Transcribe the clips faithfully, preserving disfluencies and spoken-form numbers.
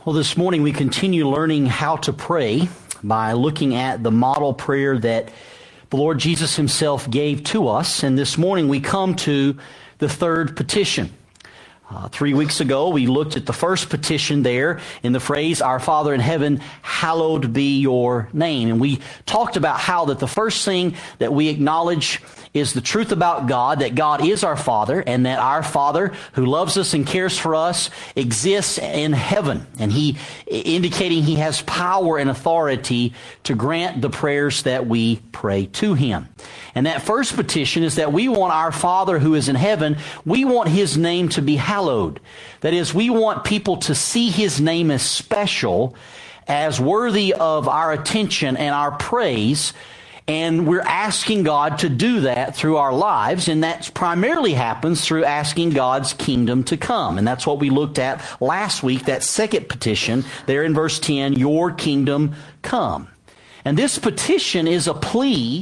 Well, this morning we continue learning how to pray by looking at the model prayer that the Lord Jesus himself gave to us. And this morning we come to the third petition. Uh, three weeks ago we looked at the first petition there in the phrase, "Our Father in heaven, hallowed be your name." And we talked about how that the first thing that we acknowledge is the truth about God, that God is our Father, and that our Father who loves us and cares for us exists in heaven. And he indicating he has power and authority to grant the prayers that we pray to him. And that first petition is that we want our Father who is in heaven, we want his name to be hallowed. That is, we want people to see his name as special, as worthy of our attention and our praise. And we're asking God to do that through our lives, and that primarily happens through asking God's kingdom to come. And that's what we looked at last week, that second petition there in verse ten, "Your kingdom come." And this petition is a plea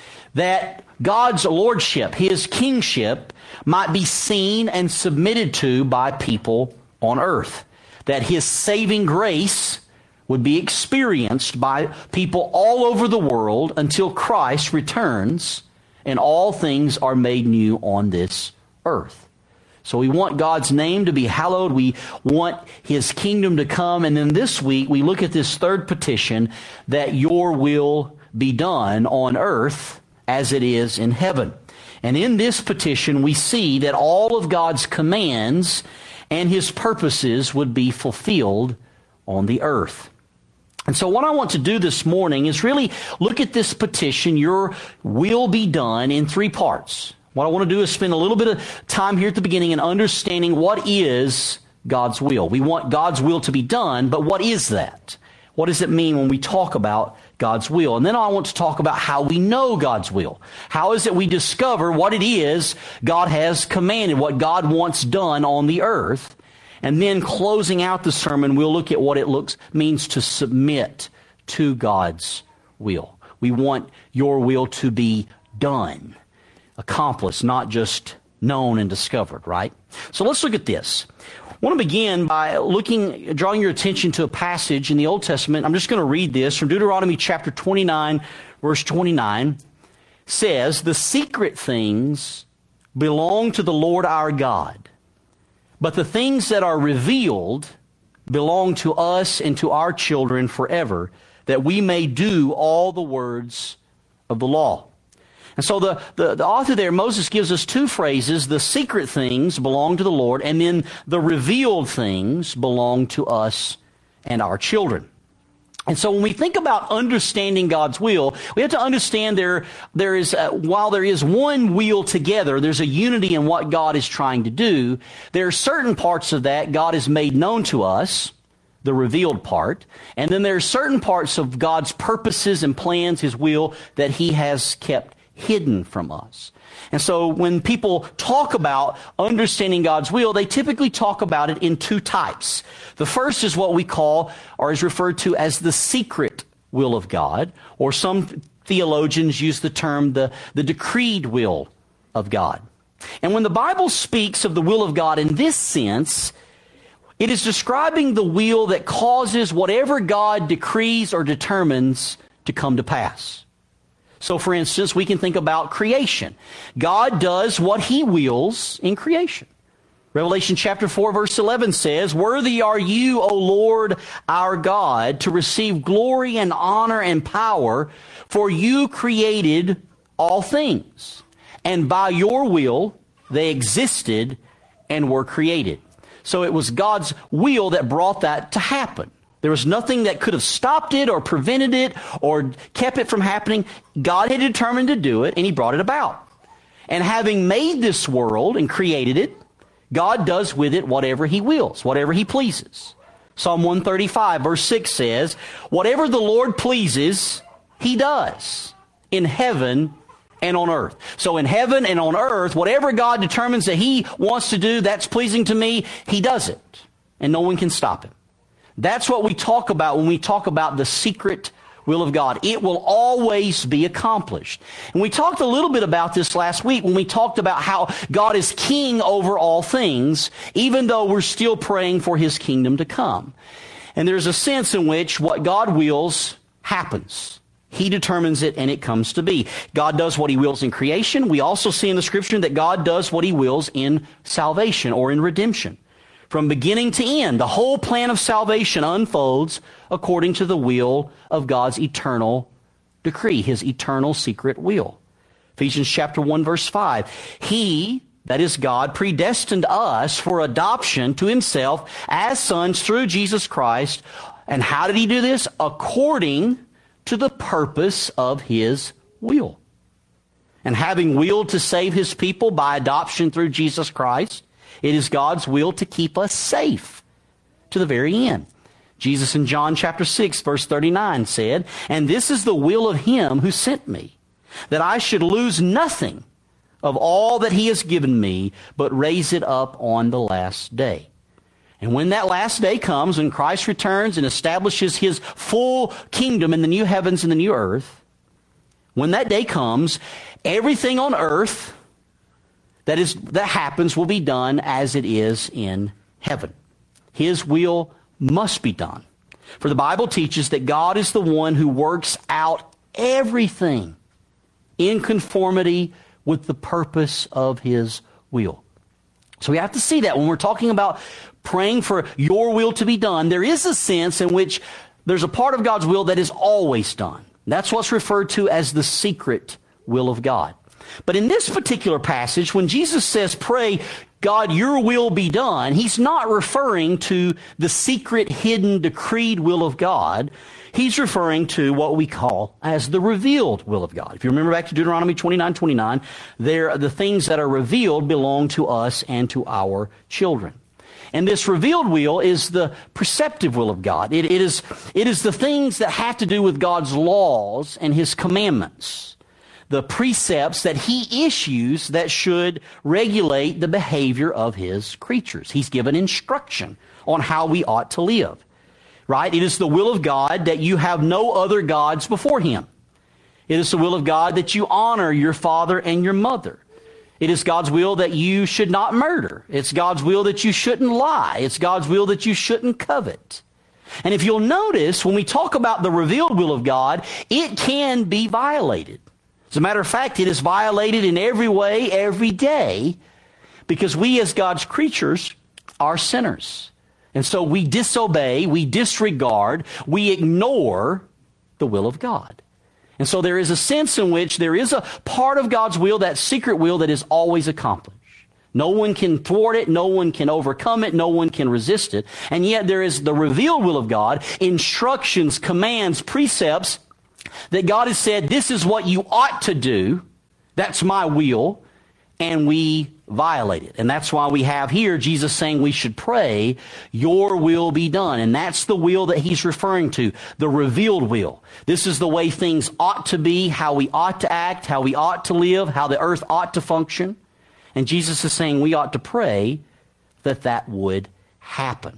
that God's lordship, his kingship, might be seen and submitted to by people on earth. That his saving grace would be experienced by people all over the world until Christ returns and all things are made new on this earth. So we want God's name to be hallowed. We want his kingdom to come. And then this week we look at this third petition, that your will be done on earth as it is in heaven. And in this petition we see that all of God's commands and his purposes would be fulfilled on the earth. And so what I want to do this morning is really look at this petition, "Your will be done," in three parts. What I want to do is spend a little bit of time here at the beginning in understanding what is God's will. We want God's will to be done, but what is that? What does it mean when we talk about God's will? And then I want to talk about how we know God's will. How is it we discover what it is God has commanded, what God wants done on the earth? And then closing out the sermon, we'll look at what it looks means to submit to God's will. We want your will to be done, accomplished, not just known and discovered, right? So let's look at this. I want to begin by looking, drawing your attention to a passage in the Old Testament. I'm just going to read this from Deuteronomy chapter twenty-nine, verse twenty-nine. It says, "The secret things belong to the Lord our God, but the things that are revealed belong to us and to our children forever, that we may do all the words of the law." And so the, the, the author there, Moses, gives us two phrases. The secret things belong to the Lord, and then the revealed things belong to us and our children. And so when we think about understanding God's will, we have to understand there, there is, uh, while there is one will together, there's a unity in what God is trying to do. There are certain parts of that God has made known to us, the revealed part. And then there are certain parts of God's purposes and plans, his will, that he has kept hidden from us. And so when people talk about understanding God's will, they typically talk about it in two types. The first is what we call, or is referred to as the secret will of God, or some theologians use the term the, the decreed will of God. And when the Bible speaks of the will of God in this sense, it is describing the will that causes whatever God decrees or determines to come to pass. So, for instance, we can think about creation. God does what he wills in creation. Revelation chapter four, verse eleven says, "Worthy are you, O Lord our God, to receive glory and honor and power, for you created all things, and by your will they existed and were created." So it was God's will that brought that to happen. There was nothing that could have stopped it or prevented it or kept it from happening. God had determined to do it, and he brought it about. And having made this world and created it, God does with it whatever he wills, whatever he pleases. Psalm one thirty-five, verse six says, "Whatever the Lord pleases, he does in heaven and on earth." So in heaven and on earth, whatever God determines that he wants to do, that's pleasing to me, he does it. And no one can stop him. That's what we talk about when we talk about the secret will of God. It will always be accomplished. And we talked a little bit about this last week when we talked about how God is king over all things, even though we're still praying for his kingdom to come. And there's a sense in which what God wills happens. He determines it and it comes to be. God does what he wills in creation. We also see in the scripture that God does what he wills in salvation or in redemption. From beginning to end, the whole plan of salvation unfolds according to the will of God's eternal decree, his eternal secret will. Ephesians chapter one, verse five. He, that is God, predestined us for adoption to himself as sons through Jesus Christ. And how did he do this? According to the purpose of his will. And having willed to save his people by adoption through Jesus Christ, it is God's will to keep us safe to the very end. Jesus in John chapter six, verse thirty-nine said, "And this is the will of him who sent me, that I should lose nothing of all that he has given me, but raise it up on the last day." And when that last day comes, when Christ returns and establishes his full kingdom in the new heavens and the new earth, when that day comes, everything on earth that is that happens will be done as it is in heaven. His will must be done. For the Bible teaches that God is the one who works out everything in conformity with the purpose of his will. So we have to see that when we're talking about praying for your will to be done, there is a sense in which there's a part of God's will that is always done. That's what's referred to as the secret will of God. But in this particular passage, when Jesus says, pray, God, your will be done, he's not referring to the secret, hidden, decreed will of God. He's referring to what we call as the revealed will of God. If you remember back to Deuteronomy twenty-nine twenty-nine, there, the things that are revealed belong to us and to our children. And this revealed will is the preceptive will of God. It, it is, it is the things that have to do with God's laws and his commandments. The precepts that he issues that should regulate the behavior of his creatures. He's given instruction on how we ought to live. Right? It is the will of God that you have no other gods before him. It is the will of God that you honor your father and your mother. It is God's will that you should not murder. It's God's will that you shouldn't lie. It's God's will that you shouldn't covet. And if you'll notice, when we talk about the revealed will of God, it can be violated. As a matter of fact, it is violated in every way, every day, because we as God's creatures are sinners. And so we disobey, we disregard, we ignore the will of God. And so there is a sense in which there is a part of God's will, that secret will, that is always accomplished. No one can thwart it, no one can overcome it, no one can resist it. And yet there is the revealed will of God, instructions, commands, precepts, that God has said, this is what you ought to do, that's my will, and we violate it. And that's why we have here Jesus saying we should pray, your will be done. And that's the will that he's referring to, the revealed will. This is the way things ought to be, how we ought to act, how we ought to live, how the earth ought to function. And Jesus is saying we ought to pray that that would happen.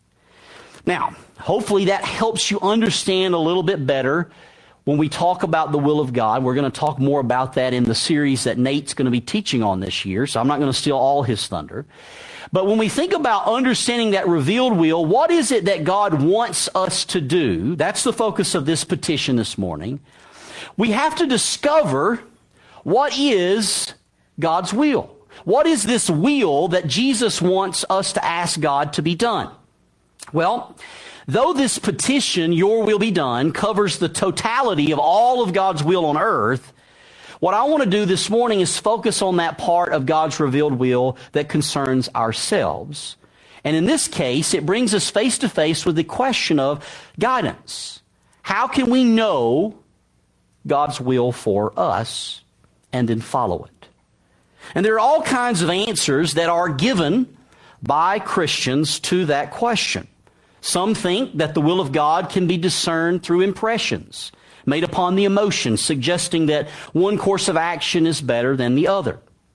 Now, hopefully that helps you understand a little bit better. When we talk about the will of God, we're going to talk more about that in the series that Nate's going to be teaching on this year, so I'm not going to steal all his thunder. But when we think about understanding that revealed will, what is it that God wants us to do? That's the focus of this petition this morning. We have to discover what is God's will. What is this will that Jesus wants us to ask God to be done? Well, though this petition, your will be done, covers the totality of all of God's will on earth, what I want to do this morning is focus on that part of God's revealed will that concerns ourselves. And in this case, it brings us face to face with the question of guidance. How can we know God's will for us and then follow it? And there are all kinds of answers that are given by Christians to that question. Some think that the will of God can be discerned through impressions made upon the emotions, suggesting that one course of action is better than the other.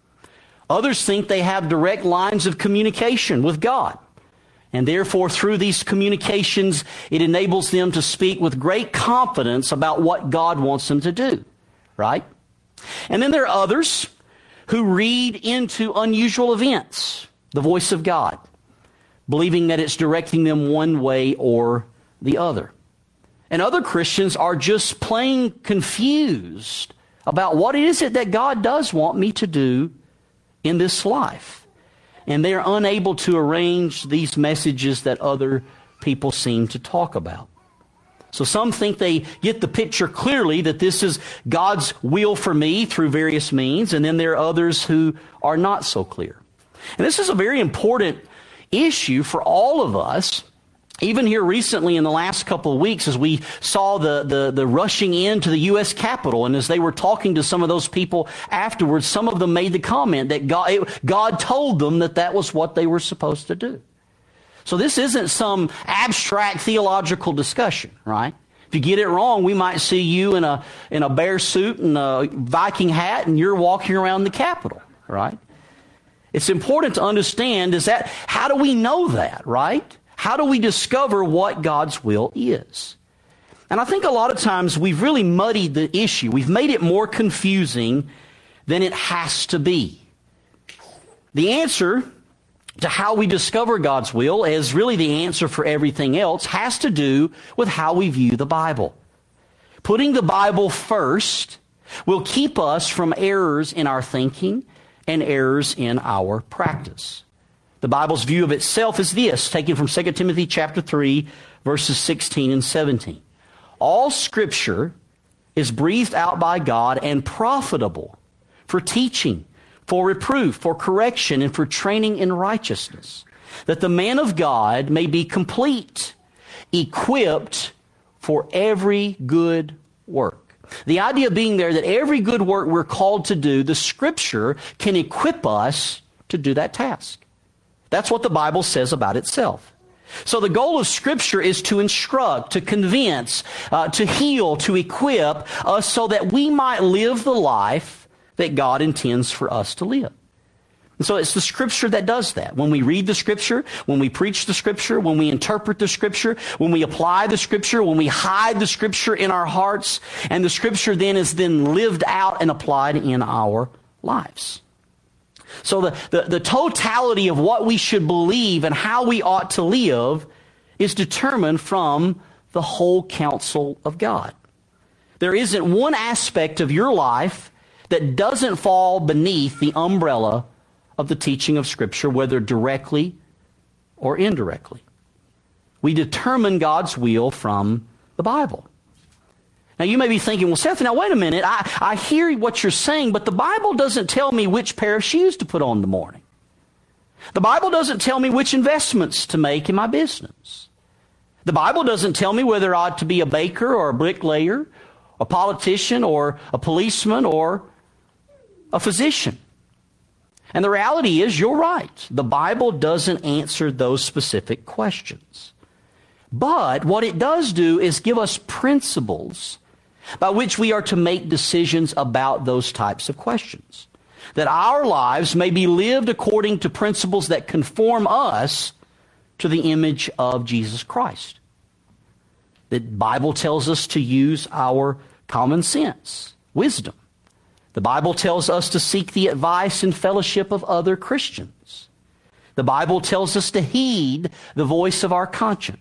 Others think they have direct lines of communication with God, and therefore through these communications it enables them to speak with great confidence about what God wants them to do, right? And then there are others who read into unusual events the voice of God. believing that it's directing them one way or the other. And other Christians are just plain confused about what is it that God does want me to do in this life. And they are unable to arrange these messages that other people seem to talk about. So some think they get the picture clearly that this is God's will for me through various means, and then there are others who are not so clear. And this is a very important issue for all of us. Even here recently in the last couple of weeks, as we saw the, the, the rushing into the U S Capitol, and as they were talking to some of those people afterwards, some of them made the comment that God, God told them that that was what they were supposed to do. So this isn't some abstract theological discussion, right? If you get it wrong, we might see you in a, in a bear suit and a Viking hat, and you're walking around the Capitol, right? It's important to understand is that, how do we know that, right? How do we discover what God's will is? And I think a lot of times we've really muddied the issue. We've made it more confusing than it has to be. The answer to how we discover God's will, as really the answer for everything else, has to do with how we view the Bible. Putting the Bible first will keep us from errors in our thinking and errors in our practice. The Bible's view of itself is this, taken from Second Timothy chapter three, verses sixteen and seventeen. All Scripture is breathed out by God and profitable for teaching, for reproof, for correction, and for training in righteousness, that the man of God may be complete, equipped for every good work. The idea being there that every good work we're called to do, the Scripture can equip us to do that task. That's what the Bible says about itself. So the goal of Scripture is to instruct, to convince, uh, to heal, to equip us so that we might live the life that God intends for us to live. And so it's the Scripture that does that. When we read the Scripture, when we preach the Scripture, when we interpret the Scripture, when we apply the Scripture, when we hide the Scripture in our hearts, and the Scripture then is then lived out and applied in our lives. So the, the, the totality of what we should believe and how we ought to live is determined from the whole counsel of God. There isn't one aspect of your life that doesn't fall beneath the umbrella of the teaching of Scripture, whether directly or indirectly. We determine God's will from the Bible. Now you may be thinking, well, Seth, now wait a minute. I, I hear what you're saying, but the Bible doesn't tell me which pair of shoes to put on in the morning. The Bible doesn't tell me which investments to make in my business. The Bible doesn't tell me whether I ought to be a baker or a bricklayer, a politician or a policeman or a physician. And the reality is, you're right. The Bible doesn't answer those specific questions. But what it does do is give us principles by which we are to make decisions about those types of questions. That our lives may be lived according to principles that conform us to the image of Jesus Christ. The Bible tells us to use our common sense, wisdom. The Bible tells us to seek the advice and fellowship of other Christians. The Bible tells us to heed the voice of our conscience.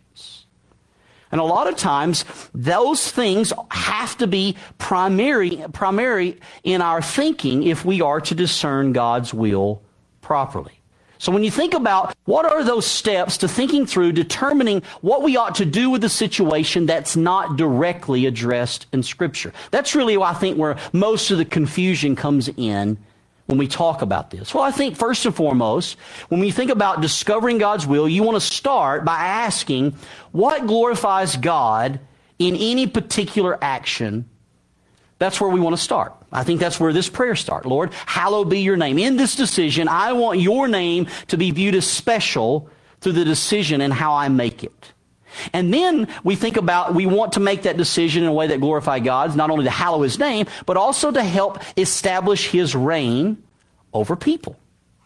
And a lot of times, those things have to be primary, primary in our thinking if we are to discern God's will properly. So when you think about what are those steps to thinking through determining what we ought to do with the situation that's not directly addressed in Scripture, that's really, I think, where most of the confusion comes in when we talk about this. Well, I think first and foremost, when we think about discovering God's will, you want to start by asking what glorifies God in any particular action. That's where we want to start. I think that's where this prayer starts. Lord, hallowed be your name. In this decision, I want your name to be viewed as special through the decision and how I make it. And then we think about, we want to make that decision in a way that glorifies God, not only to hallow His name, but also to help establish His reign over people.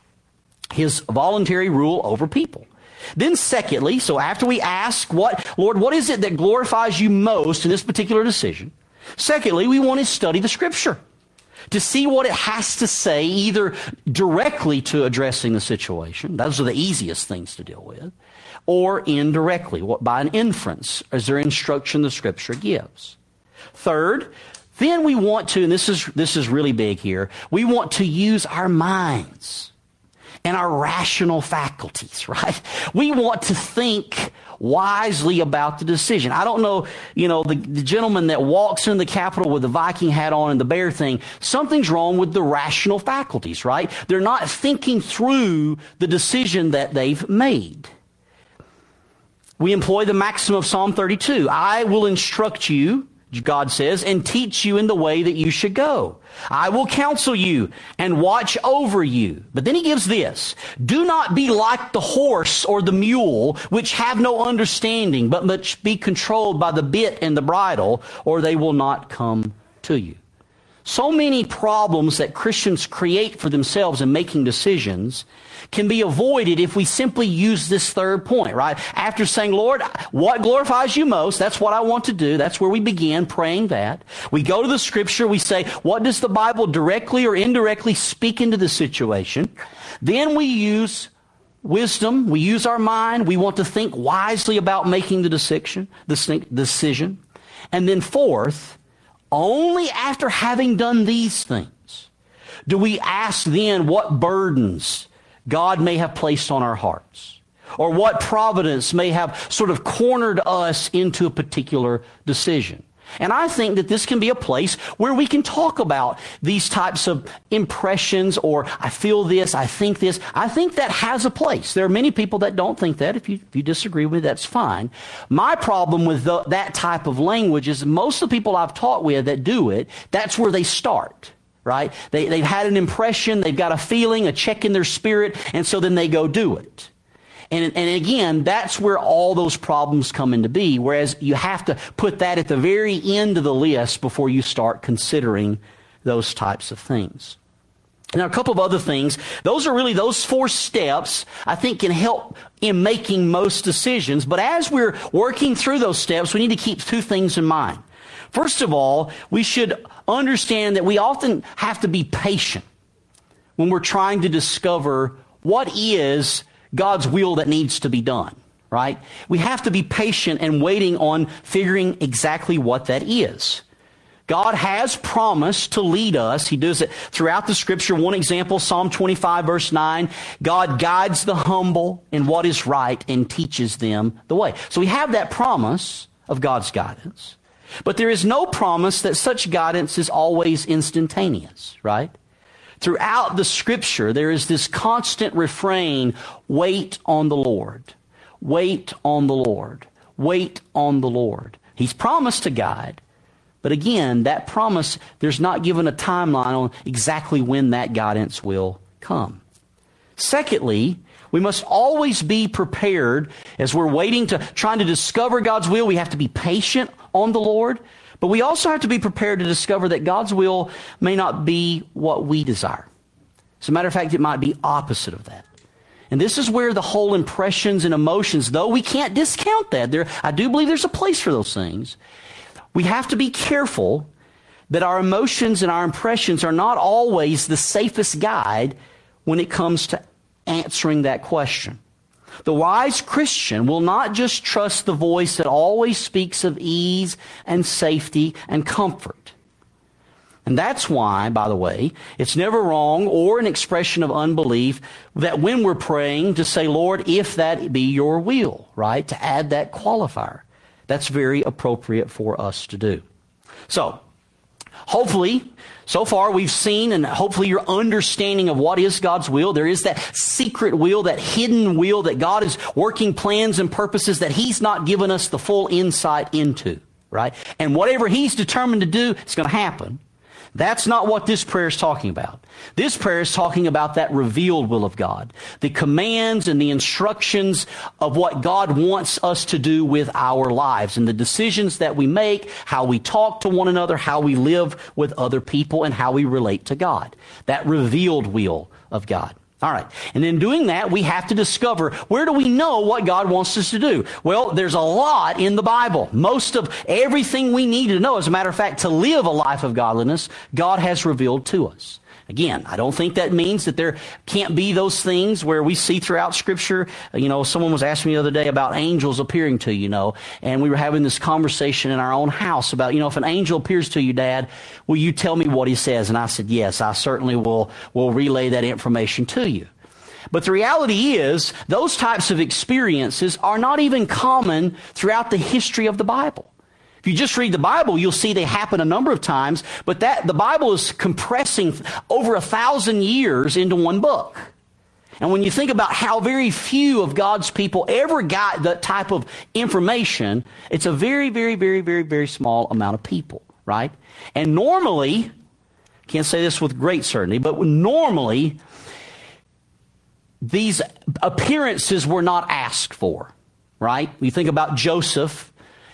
His voluntary rule over people. Then secondly, so after we ask, what, Lord, what is it that glorifies you most in this particular decision? Secondly, we want to study the Scripture. to see what it has to say, either directly to addressing the situation. Those are the easiest things to deal with. Or indirectly, what by an inference, as their instruction the Scripture gives. Third, then we want to, and this is, this is really big here, we want to use our minds and our rational faculties, right? We want to think wisely about the decision. I don't know, you know, the, the gentleman that walks in the Capitol with the Viking hat on and the bear thing, something's wrong with the rational faculties, right? They're not thinking through the decision that they've made. We employ the maxim of Psalm thirty-two. I will instruct you, God says, and teach you in the way that you should go. I will counsel you and watch over you. But then he gives this. Do not be like the horse or the mule, which have no understanding, but must be controlled by the bit and the bridle, or they will not come to you. So many problems that Christians create for themselves in making decisions can be avoided if we simply use this third point, right? After saying, Lord, what glorifies you most? That's what I want to do. That's where we begin praying that. We go to the Scripture. We say, what does the Bible directly or indirectly speak into the situation? Then we use wisdom. We use our mind. We want to think wisely about making the decision. The decision. And then fourth, only after having done these things do we ask then what burdens God may have placed on our hearts, or what providence may have sort of cornered us into a particular decision. And I think that this can be a place where we can talk about these types of impressions, or I feel this, I think this. I think that has a place. There are many people that don't think that. If you, if you disagree with me, that's fine. My problem with the, that type of language is most of the people I've taught with that do it, that's where they start. Right? They, they've had an impression, they've got a feeling, a check in their spirit, and so then they go do it. And, and again, that's where all those problems come into be, whereas you have to put that at the very end of the list before you start considering those types of things. Now, a couple of other things. Those are really, those four steps, I think, can help in making most decisions. But as we're working through those steps, we need to keep two things in mind. First of all, we should understand that we often have to be patient when we're trying to discover what is God's will that needs to be done, right? We have to be patient and waiting on figuring exactly what that is. God has promised to lead us. He does it throughout the Scripture. One example, Psalm twenty-five, verse nine, God guides the humble in what is right and teaches them the way. So we have that promise of God's guidance. But there is no promise that such guidance is always instantaneous, right? Throughout the Scripture, there is this constant refrain, wait on the Lord, wait on the Lord, wait on the Lord. He's promised to guide, but again, that promise, there's not given a timeline on exactly when that guidance will come. Secondly, we must always be prepared as we're waiting to, trying to discover God's will. We have to be patient on the Lord, but we also have to be prepared to discover that God's will may not be what we desire. As a matter of fact, it might be opposite of that. And this is where the whole impressions and emotions, though we can't discount that, there, I do believe there's a place for those things. We have to be careful that our emotions and our impressions are not always the safest guide when it comes to answering that question. The wise Christian will not just trust the voice that always speaks of ease and safety and comfort. And that's why, by the way, it's never wrong or an expression of unbelief that when we're praying to say, Lord, if that be your will, right? To add that qualifier. That's very appropriate for us to do. So, hopefully, so far we've seen, and hopefully your understanding of what is God's will. There is that secret will, that hidden will, that God is working plans and purposes that He's not given us the full insight into, right? And whatever He's determined to do, it's going to happen. That's not what this prayer is talking about. This prayer is talking about that revealed will of God, the commands and the instructions of what God wants us to do with our lives and the decisions that we make, how we talk to one another, how we live with other people, and how we relate to God. That revealed will of God. All right. And in doing that, we have to discover, where do we know what God wants us to do? Well, there's a lot in the Bible. Most of everything we need to know, as a matter of fact, to live a life of godliness, God has revealed to us. Again, I don't think that means that there can't be those things where we see throughout Scripture. You know, someone was asking me the other day about angels appearing to you, you know, and we were having this conversation in our own house about, you know, if an angel appears to you, Dad, will you tell me what he says? And I said, yes, I certainly will, will relay that information to you. But the reality is, those types of experiences are not even common throughout the history of the Bible. If you just read the Bible, you'll see they happen a number of times, but that the Bible is compressing over a thousand years into one book. And when you think about how very few of God's people ever got that type of information, it's a very, very, very, very, very small amount of people, right? And normally, can't say this with great certainty, but normally, these appearances were not asked for, right? You think about Joseph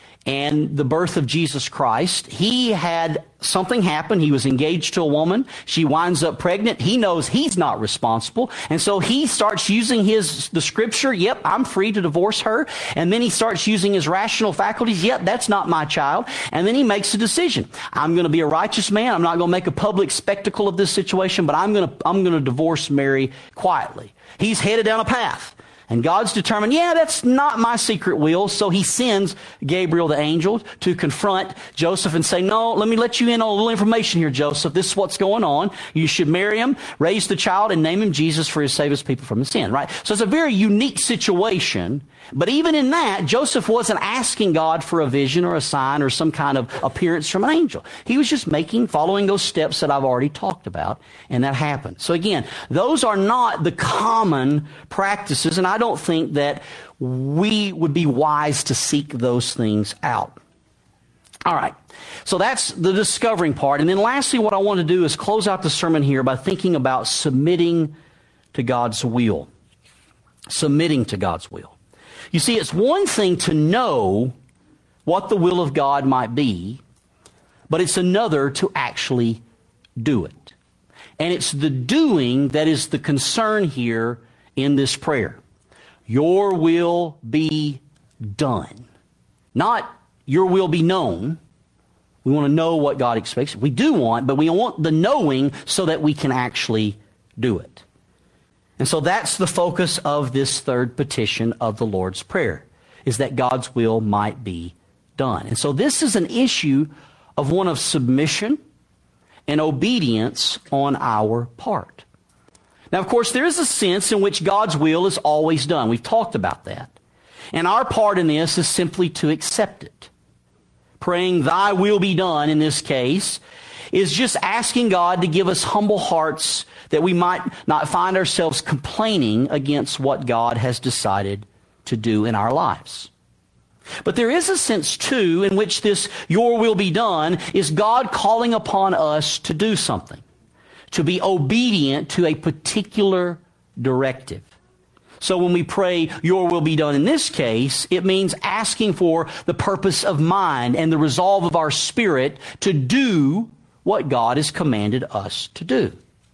and the birth of Jesus Christ. He had something happen. He was engaged to a woman. She winds up pregnant. He knows he's not responsible. And so he starts using his, the Scripture. Yep, I'm free to divorce her. And then he starts using his rational faculties. Yep, that's not my child. And then he makes a decision. I'm going to be a righteous man. I'm not going to make a public spectacle of this situation, but I'm going to, I'm going to divorce Mary quietly. He's headed down a path. And God's determined, yeah, that's not my secret will. So he sends Gabriel, the angel, to confront Joseph and say, no, let me let you in on a little information here, Joseph. This is what's going on. You should marry him, raise the child, and name him Jesus, for he save his people from his sin, right? So it's a very unique situation. But even in that, Joseph wasn't asking God for a vision or a sign or some kind of appearance from an angel. He was just making, following those steps that I've already talked about, and that happened. So again, those are not the common practices, and I don't think that we would be wise to seek those things out. All right. So that's the discovering part. And then lastly, what I want to do is close out the sermon here by thinking about submitting to God's will. Submitting to God's will. You see, it's one thing to know what the will of God might be, but it's another to actually do it. And it's the doing that is the concern here in this prayer. Your will be done. Not your will be known. We want to know what God expects. We do want, but we want the knowing so that we can actually do it. And so that's the focus of this third petition of the Lord's Prayer, is that God's will might be done. And so this is an issue of one of submission and obedience on our part. Now, of course, there is a sense in which God's will is always done. We've talked about that. And our part in this is simply to accept it. Praying, thy will be done, in this case, is just asking God to give us humble hearts that we might not find ourselves complaining against what God has decided to do in our lives. But there is a sense, too, in which this your will be done is God calling upon us to do something, to be obedient to a particular directive. So when we pray, your will be done in this case, it means asking for the purpose of mind and the resolve of our spirit to do what God has commanded us to do.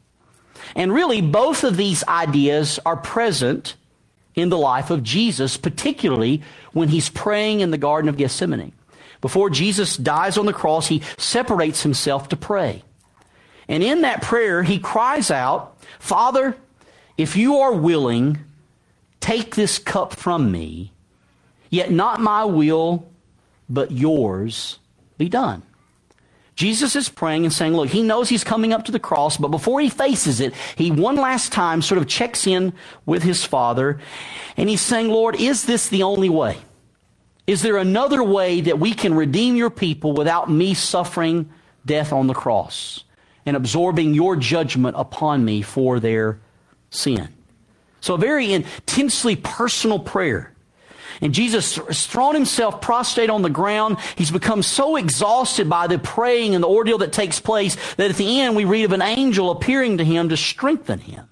And really, both of these ideas are present in the life of Jesus, particularly when he's praying in the Garden of Gethsemane. Before Jesus dies on the cross, he separates himself to pray. And in that prayer, he cries out, Father, if you are willing, take this cup from me, yet not my will, but yours be done. Jesus is praying and saying, look, he knows he's coming up to the cross, but before he faces it, he one last time sort of checks in with his Father, and he's saying, Lord, is this the only way? Is there another way that we can redeem your people without me suffering death on the cross and absorbing your judgment upon me for their sin? So a very intensely personal prayer. And Jesus has thrown himself prostrate on the ground. He's become so exhausted by the praying and the ordeal that takes place that at the end we read of an angel appearing to him to strengthen him.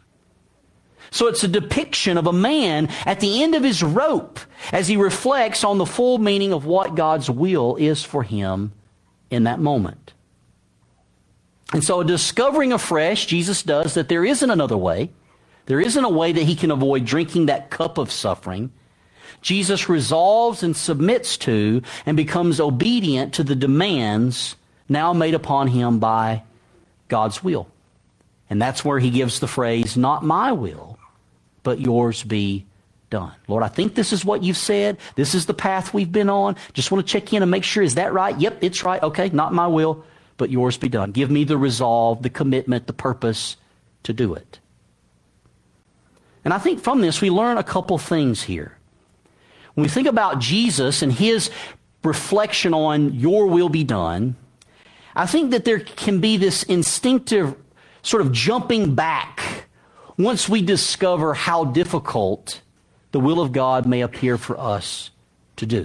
So it's a depiction of a man at the end of his rope as he reflects on the full meaning of what God's will is for him in that moment. And so discovering afresh, Jesus does, that there isn't another way, There isn't a way that he can avoid drinking that cup of suffering. Jesus resolves and submits to and becomes obedient to the demands now made upon him by God's will. And that's where he gives the phrase, not my will, but yours be done. Lord, I think this is what you've said. This is the path we've been on. Just want to check in and make sure, is that right? Yep, it's right. Okay, not my will, but yours be done. Give me the resolve, the commitment, the purpose to do it. And I think from this we learn a couple things here. When we think about Jesus and his reflection on your will be done, I think that there can be this instinctive sort of jumping back once we discover how difficult the will of God may appear for us to do.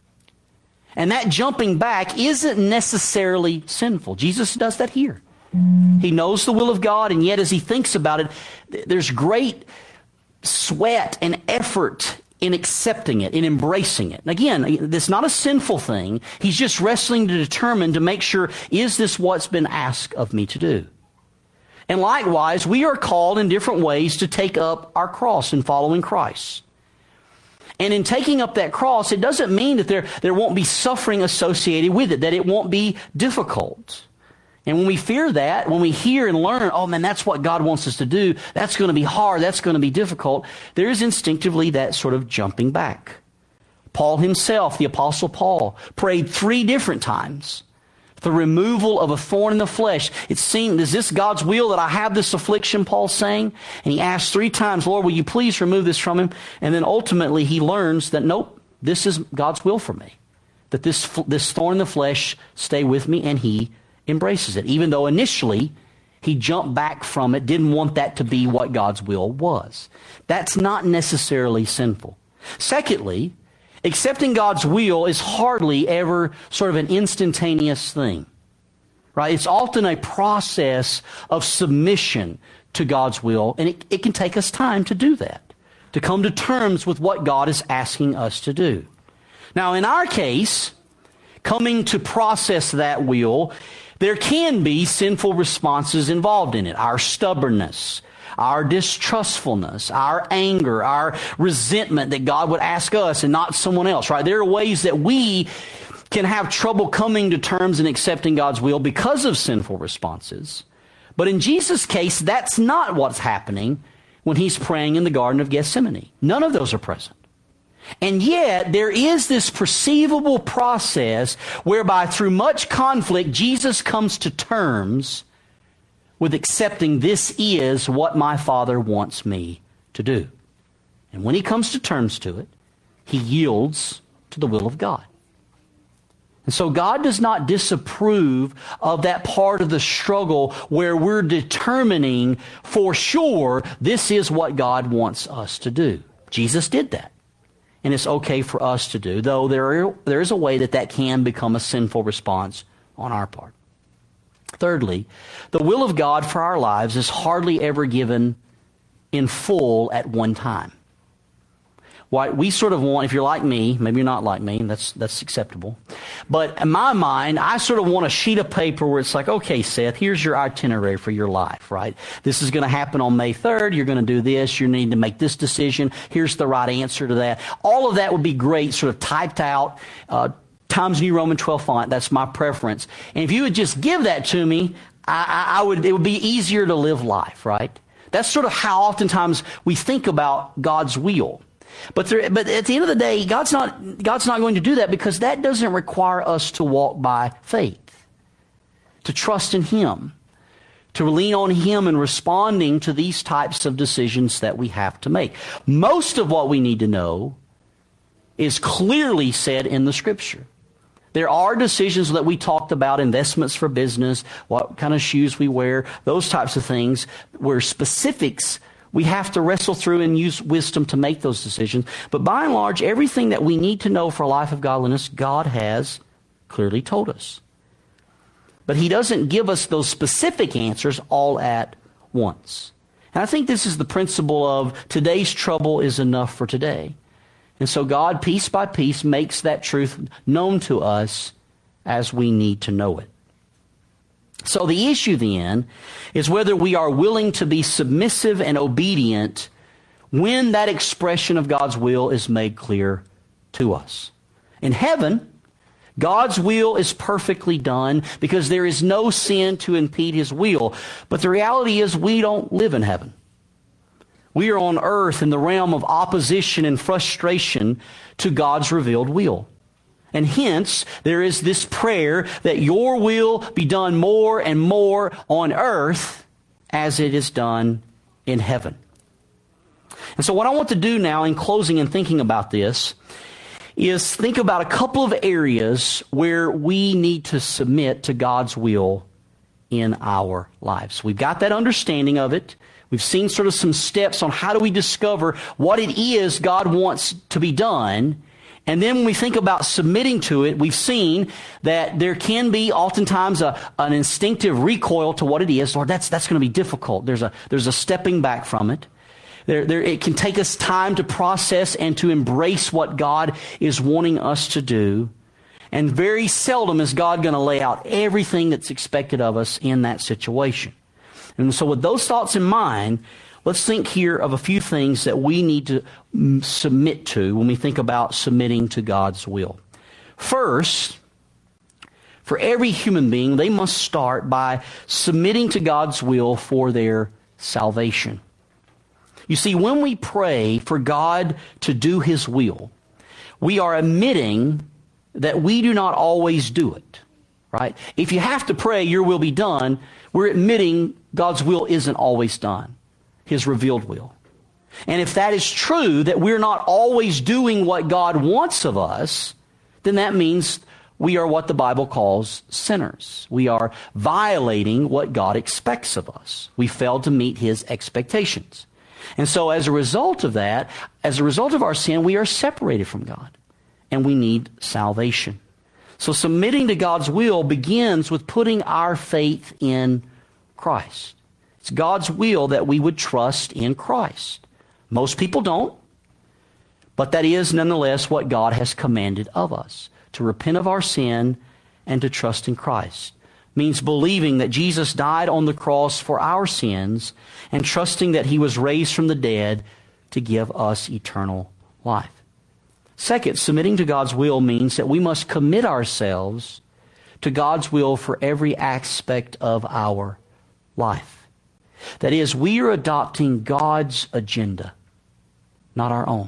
And that jumping back isn't necessarily sinful. Jesus does that here. He knows the will of God, and yet as he thinks about it, there's great sweat and effort in accepting it, in embracing it. And again, it's not a sinful thing. He's just wrestling to determine, to make sure, is this what's been asked of me to do? And likewise, we are called in different ways to take up our cross in following Christ. And in taking up that cross, it doesn't mean that there, there won't be suffering associated with it, that it won't be difficult. And when we fear that, when we hear and learn, oh man, that's what God wants us to do, that's going to be hard, that's going to be difficult, there is instinctively that sort of jumping back. Paul himself, the Apostle Paul, prayed three different times. The removal of a thorn in the flesh. It seemed, is this God's will that I have this affliction, Paul's saying? And he asked three times, Lord, will you please remove this from him? And then ultimately he learns that, nope, this is God's will for me. That this, this thorn in the flesh stay with me, and he embraces it. Even though initially he jumped back from it, didn't want that to be what God's will was. That's not necessarily sinful. Secondly, accepting God's will is hardly ever sort of an instantaneous thing, right? It's often a process of submission to God's will, and it, it can take us time to do that, to come to terms with what God is asking us to do. Now, in our case, coming to process that will, there can be sinful responses involved in it. Our stubbornness, our distrustfulness, our anger, our resentment that God would ask us and not someone else, right? There are ways that we can have trouble coming to terms and accepting God's will because of sinful responses. But in Jesus' case, that's not what's happening when he's praying in the Garden of Gethsemane. None of those are present. And yet, there is this perceivable process whereby through much conflict, Jesus comes to terms with accepting this is what my Father wants me to do. And when he comes to terms to it, he yields to the will of God. And so God does not disapprove of that part of the struggle where we're determining for sure this is what God wants us to do. Jesus did that. And it's okay for us to do, though there, are, there is a way that that can become a sinful response on our part. Thirdly, the will of God for our lives is hardly ever given in full at one time. Why we sort of want, if you're like me, maybe you're not like me, that's that's acceptable. But in my mind, I sort of want a sheet of paper where it's like, okay, Seth, here's your itinerary for your life, right? This is going to happen on May third. You're going to do this. You need to make this decision. Here's the right answer to that. All of that would be great, sort of typed out, uh, Times New Roman twelve font. That's my preference. And if you would just give that to me, I, I, I would. It would be easier to live life, right? That's sort of how oftentimes we think about God's will. But there, but at the end of the day, God's not God's not going to do that, because that doesn't require us to walk by faith, to trust in Him, to lean on Him in responding to these types of decisions that we have to make. Most of what we need to know is clearly said in the Scripture. There are decisions that we talked about, investments for business, what kind of shoes we wear, those types of things, where specifics we have to wrestle through and use wisdom to make those decisions. But by and large, everything that we need to know for a life of godliness, God has clearly told us. But He doesn't give us those specific answers all at once. And I think this is the principle of today's trouble is enough for today. And so God, piece by piece, makes that truth known to us as we need to know it. So the issue then is whether we are willing to be submissive and obedient when that expression of God's will is made clear to us. In heaven, God's will is perfectly done because there is no sin to impede His will. But the reality is we don't live in heaven. We are on earth in the realm of opposition and frustration to God's revealed will. And hence, there is this prayer that your will be done more and more on earth as it is done in heaven. And so what I want to do now in closing and thinking about this is think about a couple of areas where we need to submit to God's will in our lives. We've got that understanding of it. We've seen sort of some steps on how do we discover what it is God wants to be done. And then when we think about submitting to it, we've seen that there can be oftentimes a, an instinctive recoil to what it is. Lord, that's, that's going to be difficult. There's a, there's a stepping back from it. There, there, it can take us time to process and to embrace what God is wanting us to do. And very seldom is God going to lay out everything that's expected of us in that situation. And so with those thoughts in mind, let's think here of a few things that we need to submit to when we think about submitting to God's will. First, for every human being, they must start by submitting to God's will for their salvation. You see, when we pray for God to do His will, we are admitting that we do not always do it, right? If you have to pray, your will be done, we're admitting God's will isn't always done, His revealed will. And if that is true, that we're not always doing what God wants of us, then that means we are what the Bible calls sinners. We are violating what God expects of us. We failed to meet His expectations. And so as a result of that, as a result of our sin, we are separated from God. And we need salvation. So submitting to God's will begins with putting our faith in Christ. It's God's will that we would trust in Christ. Most people don't. But that is nonetheless what God has commanded of us. To repent of our sin and to trust in Christ. Means believing that Jesus died on the cross for our sins and trusting that He was raised from the dead to give us eternal life. Second, submitting to God's will means that we must commit ourselves to God's will for every aspect of our life. That is, we are adopting God's agenda, not our own.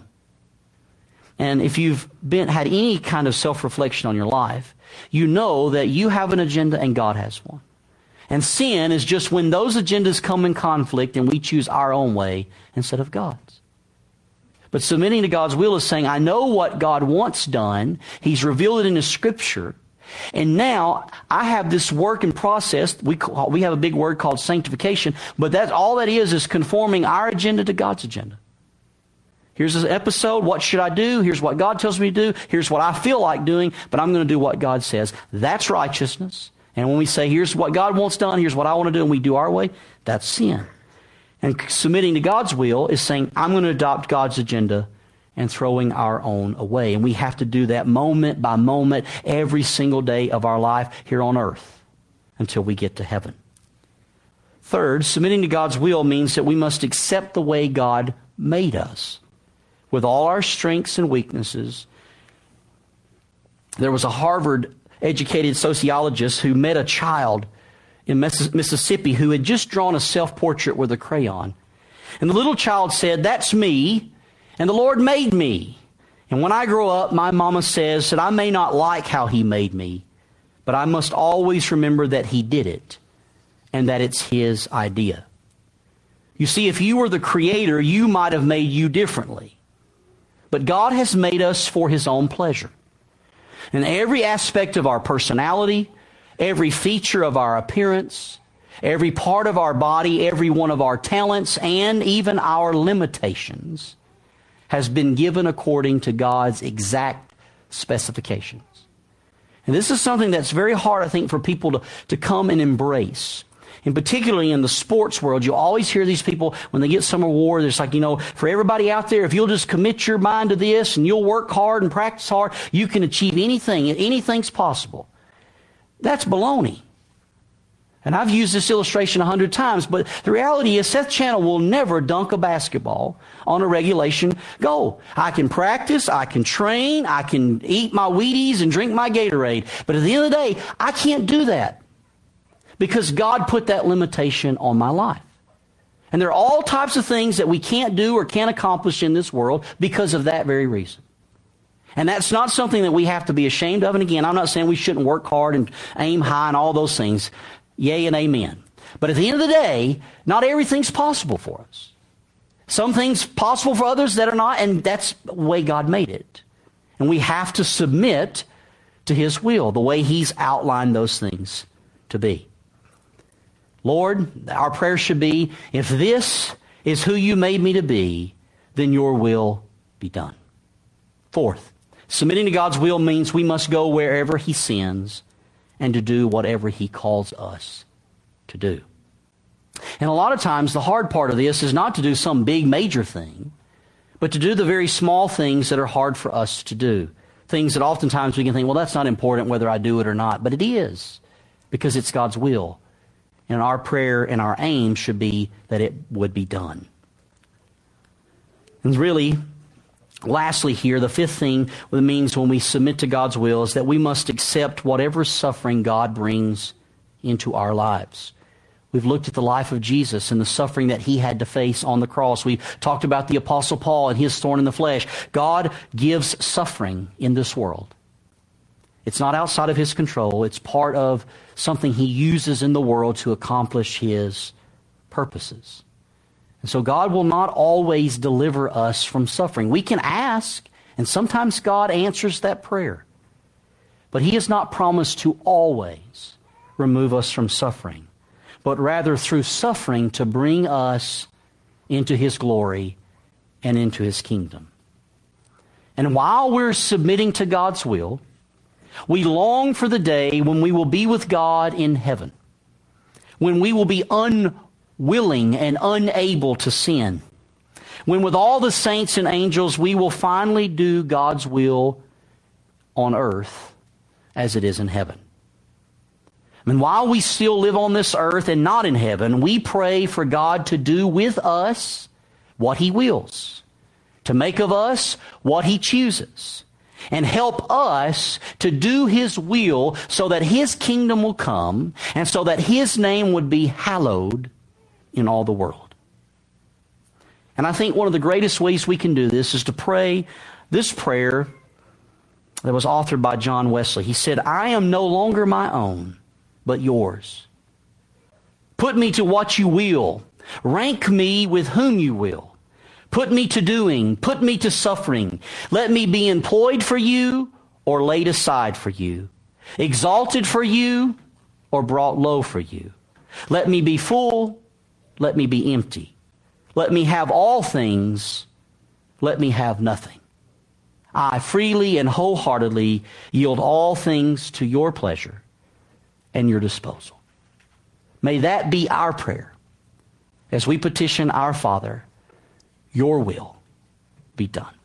And if you've been had any kind of self-reflection on your life, you know that you have an agenda and God has one. And sin is just when those agendas come in conflict and we choose our own way instead of God's. But submitting to God's will is saying, I know what God wants done. He's revealed it in His Scripture. And now I have this work in process. We call, we have a big word called sanctification. But that's all that is, is conforming our agenda to God's agenda. Here's an episode. What should I do? Here's what God tells me to do. Here's what I feel like doing. But I'm going to do what God says. That's righteousness. And when we say, here's what God wants done, here's what I want to do, and we do our way, that's sin. And submitting to God's will is saying, I'm going to adopt God's agenda and throwing our own away. And we have to do that moment by moment every single day of our life here on earth until we get to heaven. Third, submitting to God's will means that we must accept the way God made us with all our strengths and weaknesses. There was a Harvard-educated sociologist who met a child in Mississippi who had just drawn a self-portrait with a crayon. And the little child said, that's me, and the Lord made me. And when I grow up, my mama says that I may not like how He made me, but I must always remember that He did it, and that it's His idea. You see, if you were the creator, you might have made you differently. But God has made us for His own pleasure. And every aspect of our personality, every feature of our appearance, every part of our body, every one of our talents, and even our limitations has been given according to God's exact specifications. And this is something that's very hard, I think, for people to, to come and embrace. And particularly in the sports world, you always hear these people, when they get some award, it's like, you know, for everybody out there, if you'll just commit your mind to this and you'll work hard and practice hard, you can achieve anything. Anything's possible. That's baloney. And I've used this illustration a hundred times, but the reality is Seth Channel will never dunk a basketball on a regulation goal. I can practice, I can train, I can eat my Wheaties and drink my Gatorade, but at the end of the day, I can't do that because God put that limitation on my life. And there are all types of things that we can't do or can't accomplish in this world because of that very reason. And that's not something that we have to be ashamed of. And again, I'm not saying we shouldn't work hard and aim high and all those things. Yay and amen. But at the end of the day, not everything's possible for us. Some things possible for others that are not, and that's the way God made it. And we have to submit to His will, the way He's outlined those things to be. Lord, our prayer should be, if this is who you made me to be, then your will be done. Fourth, submitting to God's will means we must go wherever He sends and to do whatever He calls us to do. And a lot of times the hard part of this is not to do some big major thing, but to do the very small things that are hard for us to do. Things that oftentimes we can think, well, that's not important whether I do it or not. But it is, because it's God's will. And our prayer and our aim should be that it would be done. And really, lastly here, the fifth thing that means when we submit to God's will is that we must accept whatever suffering God brings into our lives. We've looked at the life of Jesus and the suffering that He had to face on the cross. We've talked about the Apostle Paul and his thorn in the flesh. God gives suffering in this world. It's not outside of His control. It's part of something He uses in the world to accomplish His purposes. And so God will not always deliver us from suffering. We can ask, and sometimes God answers that prayer. But He has not promised to always remove us from suffering, but rather through suffering to bring us into His glory and into His kingdom. And while we're submitting to God's will, we long for the day when we will be with God in heaven, when we will be unwilling and unable to sin, when with all the saints and angels we will finally do God's will on earth as it is in heaven. And while we still live on this earth and not in heaven, we pray for God to do with us what He wills, to make of us what He chooses, and help us to do His will so that His kingdom will come and so that His name would be hallowed in all the world. And I think one of the greatest ways we can do this is to pray this prayer that was authored by John Wesley. He said, I am no longer my own, but yours. Put me to what you will. Rank me with whom you will. Put me to doing, put me to suffering. Let me be employed for you or laid aside for you. Exalted for you or brought low for you. Let me be full, let me be empty. Let me have all things, let me have nothing. I freely and wholeheartedly yield all things to your pleasure and your disposal. May that be our prayer as we petition our Father, your will be done.